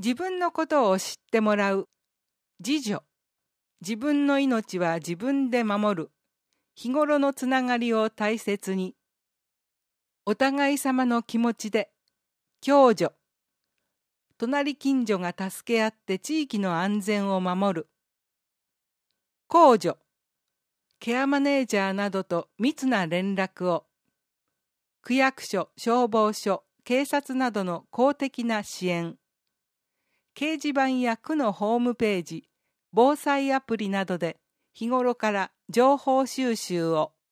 自分のことを知ってもらう。自助。自分の命は自分で守る。日頃のつながりを大切に。お互い様の気持ちで。共助。隣近所が助け合って地域の安全を守る。公助。ケアマネージャーなどと密な連絡を。区役所、消防署、警察などの公的な支援。掲示板や区のホームページ、防災アプリなどで日頃から情報収集を。